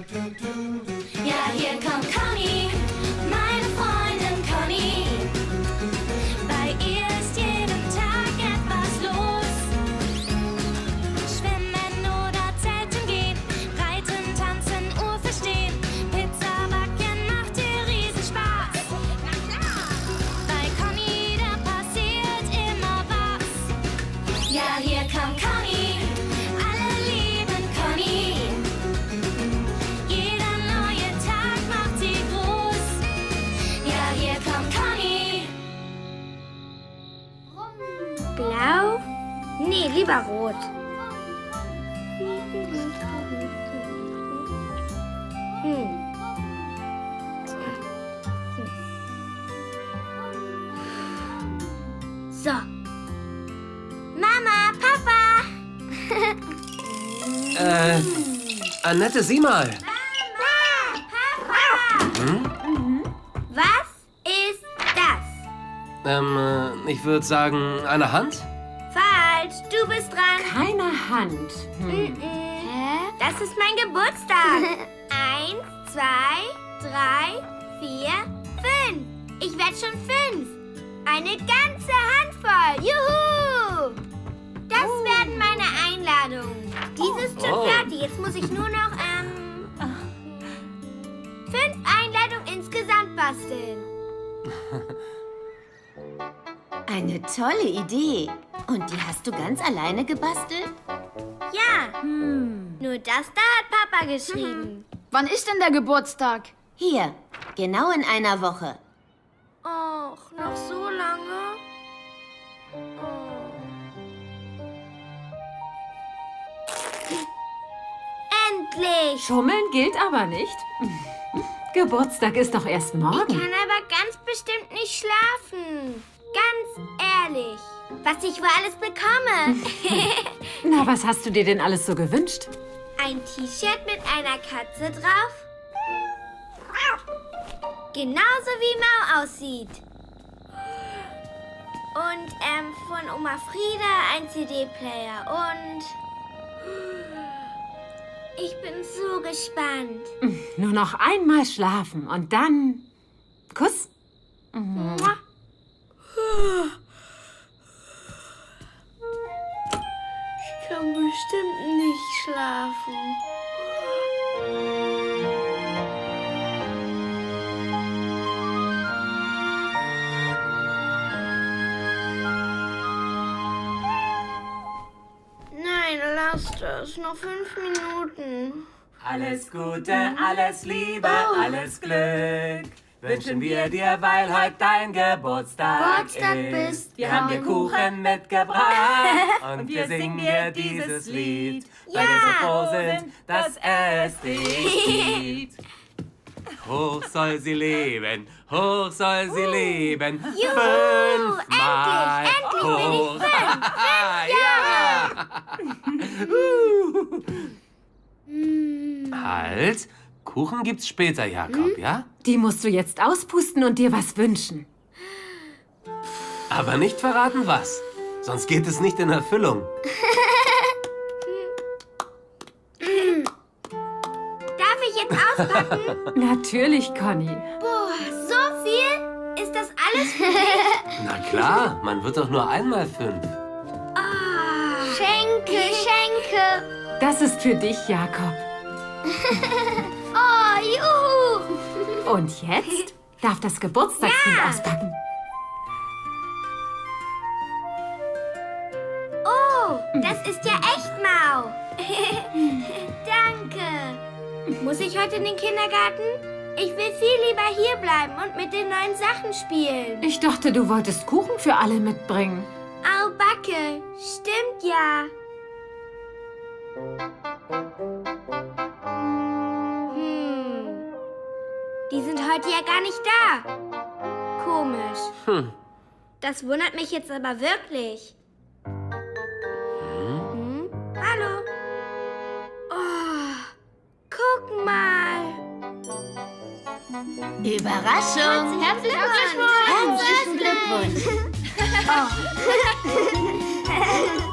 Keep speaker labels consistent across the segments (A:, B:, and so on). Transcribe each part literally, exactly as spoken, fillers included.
A: Ja, hier kommt Conny, meine Freundin Conny. Bei ihr ist jeden Tag etwas los. Schwimmen oder zelten gehen, reiten, tanzen, Uhr verstehen. Pizza backen macht ihr riesen Spaß. Bei Conny, da passiert immer was. Ja, hier kommt Conny, alle lieben Conny. Jeder neue Tag macht sie groß. Ja, hier kommt Conny.
B: Blau? Nee, lieber rot. Hm. So. Mama, Papa.
C: Äh, Annette, sieh mal.
B: Mama, Papa.
C: Hm?
B: Was ist das?
C: Ähm, äh, ich würde sagen, eine Hand?
B: Falsch, du bist dran.
D: Keine Hand. Hm.
B: Hä? Das ist mein Geburtstag. Eins, zwei, drei, vier, fünf. Ich werde schon fünf. Eine ganze Handvoll. Juhu! Das werden meine Einladungen. Dieses Chocolate. Jetzt muss ich nur noch, ähm, fünf Einladungen insgesamt basteln.
E: Eine tolle Idee. Und die hast du ganz alleine gebastelt?
B: Ja. Nur das da hat Papa geschrieben.
F: Wann ist denn der Geburtstag?
E: Hier, genau in einer Woche.
B: Och, noch so lange? Oh. Endlich!
D: Schummeln gilt aber nicht. Geburtstag ist doch erst
B: Ich
D: morgen.
B: kann aber ganz bestimmt nicht schlafen. Ganz ehrlich. Was ich wohl alles bekomme.
D: Na, was hast du dir denn alles so gewünscht?
B: Ein T-Shirt mit einer Katze drauf. Genauso wie Mau aussieht. Und ähm, von Oma Frieda ein C D-Player. Und ich bin so gespannt.
D: Nur noch einmal schlafen und dann Kuss. Mhm.
B: Mua. Ich kann bestimmt nicht schlafen. Nein, lass das. Noch fünf Minuten.
G: Alles Gute, alles Liebe, alles Glück wünschen wir dir, weil heute dein Geburtstag,
B: Geburtstag
G: ist.
B: bist,
G: Wir haben dir
B: Conny.
G: Kuchen mitgebracht und wir singen dir dieses Lied, weil wir so froh sind, dass es dich gibt. Hoch soll sie leben, hoch soll sie leben,
B: Juhu,
G: fünfmal
B: endlich, endlich bin ich
G: hoch.
B: fünf.
G: Ja! Halt, Kuchen gibt's später, Jakob, ja?
D: Die musst du jetzt auspusten und dir was wünschen.
C: Aber nicht verraten, was. Sonst geht es nicht in Erfüllung.
B: Darf ich jetzt auspacken?
D: Natürlich, Conny.
B: Boah, so viel? Ist das alles für dich?
C: Na klar, man wird doch nur einmal fünf.
B: Ah, Schenke, Schenke.
D: Das ist für dich, Jakob.
B: Oh, juhu.
D: Und jetzt darf das Geburtstagskind
B: Ja.
D: auspacken.
B: Oh, das ist ja echt Mau. Danke. Muss ich heute in den Kindergarten? Ich will viel lieber hier bleiben und mit den neuen Sachen spielen.
D: Ich dachte, du wolltest Kuchen für alle mitbringen.
B: Au, Backe. Stimmt ja. Hm. Die sind heute ja gar nicht da. Komisch.
C: Hm.
B: Das wundert mich jetzt aber wirklich. Hm? Hallo? Oh, guck mal.
E: Überraschung!
B: Herzlichen Glückwunsch.
E: Herzlichen Glückwunsch!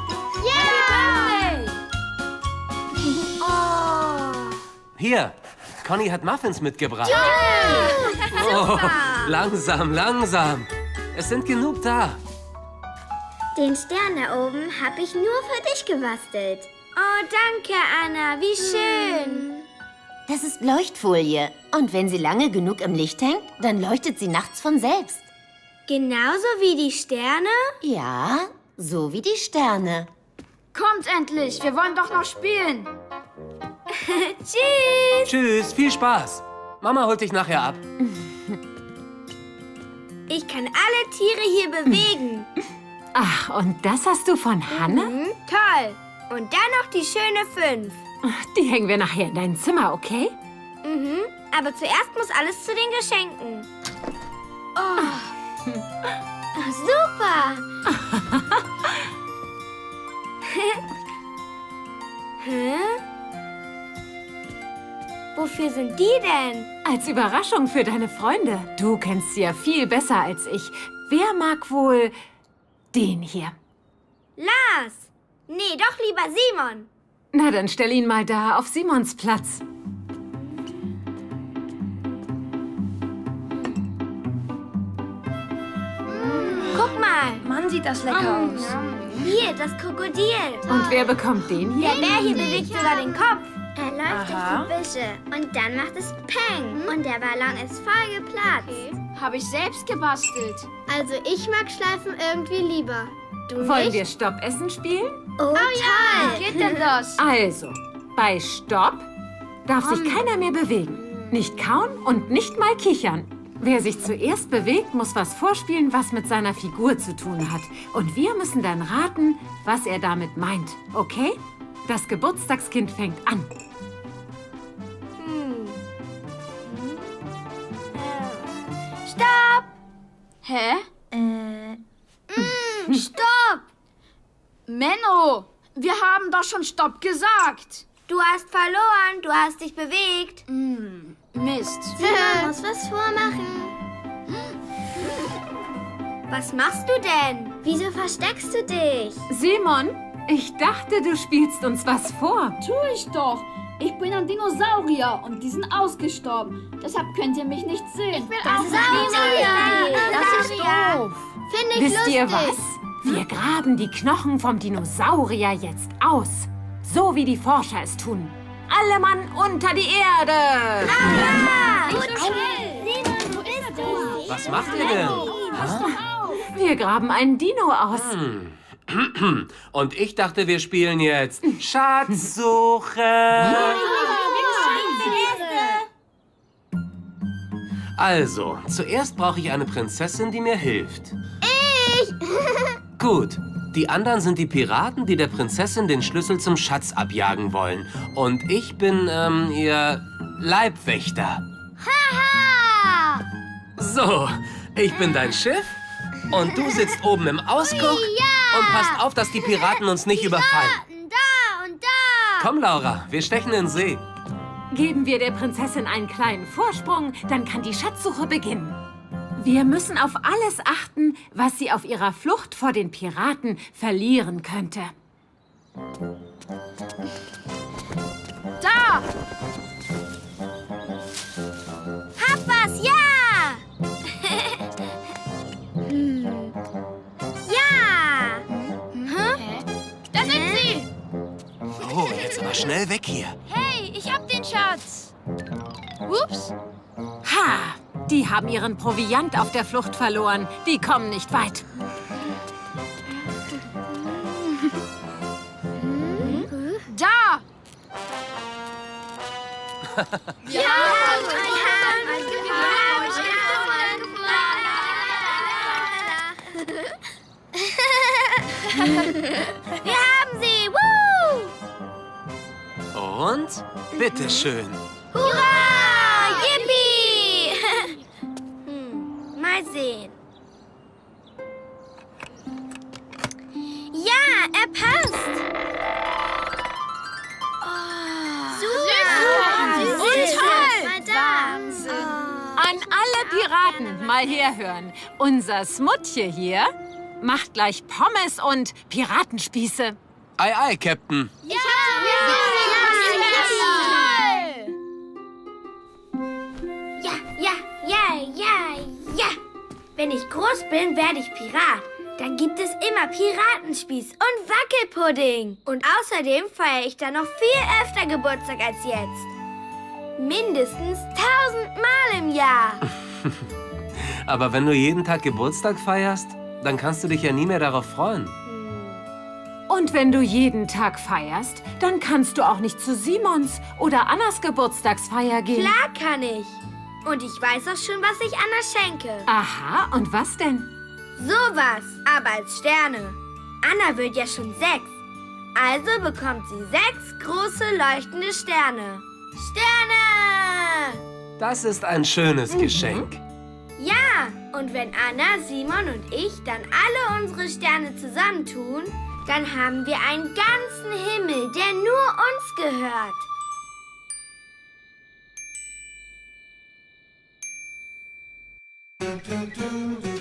B: Yay! Oh.
C: Hier, Conny hat Muffins mitgebracht. Oh, langsam, langsam. Es sind genug da.
B: Den Stern da oben habe ich nur für dich gebastelt. Oh, danke, Anna. Wie schön.
E: Das ist Leuchtfolie. Und wenn sie lange genug im Licht hängt, dann leuchtet sie nachts von selbst.
B: Genauso wie die Sterne?
E: Ja, so wie die Sterne.
F: Kommt endlich, wir wollen doch noch spielen.
B: Tschüss.
C: Tschüss, viel Spaß. Mama holt dich nachher ab.
B: Ich kann alle Tiere hier bewegen.
D: Ach, und das hast du von Hanne?
B: Hm, toll. Und dann noch die schöne fünf.
D: Die hängen wir nachher in dein Zimmer, okay?
B: Mhm. Aber zuerst muss alles zu den Geschenken. Oh. Super. Hä? Wofür sind die denn?
D: Als Überraschung für deine Freunde. Du kennst sie ja viel besser als ich. Wer mag wohl den hier?
B: Lars. Nee, doch lieber Simon.
D: Na, dann stell ihn mal da auf Simons Platz.
B: Guck mal.
F: Mann, sieht das lecker aus.
B: Hier, das Krokodil.
D: Und wer bekommt den hier?
B: Der Bär hier bewegt sogar den Kopf. Er läuft
F: Aha.
B: durch die Büsche und dann macht es Peng. Und der Ballon ist voll geplatzt.
F: Habe ich selbst gebastelt.
B: Also ich mag Schleifen irgendwie lieber. Du
D: Wollen
B: nicht?
D: wir Stoppessen spielen?
B: Oh, toll.
F: Wie geht denn das?
D: Also, bei Stopp darf sich keiner mehr bewegen. Nicht kauen und nicht mal kichern. Wer sich zuerst bewegt, muss was vorspielen, was mit seiner Figur zu tun hat. Und wir müssen dann raten, was er damit meint. Okay? Das Geburtstagskind fängt an.
B: Stopp.
F: Hä?
B: Mm, stopp.
F: Menno, wir haben doch schon Stopp gesagt.
B: Du hast verloren. Du hast dich bewegt.
F: Hm, Mist.
B: Simon muss was vormachen. Was machst du denn? Wieso versteckst du dich?
D: Simon, ich dachte, du spielst uns was vor.
H: Tu ich doch. Ich bin ein Dinosaurier und die sind ausgestorben. Deshalb könnt ihr mich nicht sehen. Ich will
B: Das ist Dinosaurier. Das ist doof. Finde ich
D: Wisst
B: lustig.
D: ihr was? Wir graben die Knochen vom Dinosaurier jetzt aus. So wie die Forscher es tun. Alle Mann unter die Erde!
B: Ah,
H: Nicht
B: gut.
H: so schnell.
B: Simon, wo bist du?
C: Was macht ihr denn? Ha?
D: Wir graben einen Dino aus.
C: Und ich dachte, wir spielen jetzt Schatzsuche. Also, zuerst brauche ich eine Prinzessin, die mir hilft.
B: Ich.
C: Gut. Die anderen sind die Piraten, die der Prinzessin den Schlüssel zum Schatz abjagen wollen. Und ich bin, ähm, ihr Leibwächter.
B: Haha.
C: So, ich bin dein Schiff und du sitzt oben im Ausguck
B: Ja.
C: und passt auf, dass die Piraten uns nicht überfallen.
B: Da und da.
C: Komm, Laura, wir stechen in den See.
D: Geben wir der Prinzessin einen kleinen Vorsprung, dann kann die Schatzsuche beginnen. Wir müssen auf alles achten, was sie auf ihrer Flucht vor den Piraten verlieren könnte.
F: Da!
B: Hab was, ja. Hm. Ja.
F: Da sind sie!
C: Oh, jetzt aber schnell weg hier.
F: Hey, ich hab den Schatz. Ups.
D: Ha! Die haben ihren Proviant auf der Flucht verloren. Die kommen nicht weit.
F: Da!
B: Ja. Wir haben sie. Woo!
C: Und? Bitteschön.
B: Hurra! Yippie! Hm, mal sehen. Ja, er passt. Super!
F: Süß.
B: Süß.
F: toll.
B: Mal da.
D: An alle Piraten, mal herhören. Unser Smutje hier macht gleich Pommes und Piratenspieße.
C: Ei, ei, Captain.
B: Ja! Wenn ich groß bin, werde ich Pirat. Dann gibt es immer Piratenspieß und Wackelpudding. Und außerdem feiere ich dann noch viel öfter Geburtstag als jetzt. Mindestens tausendmal im Jahr.
C: Aber wenn du jeden Tag Geburtstag feierst, dann kannst du dich ja nie mehr darauf freuen.
D: Und wenn du jeden Tag feierst, dann kannst du auch nicht zu Simons oder Annas Geburtstagsfeier gehen.
B: Klar kann ich. Und ich weiß auch schon, was ich Anna schenke.
D: Aha, und was denn?
B: Sowas, aber als Sterne. Anna wird ja schon sechs. Also bekommt sie sechs große leuchtende Sterne. Sterne!
C: Das ist ein schönes Geschenk.
B: Ja, und wenn Anna, Simon und ich dann alle unsere Sterne zusammentun, dann haben wir einen ganzen Himmel, der nur uns gehört.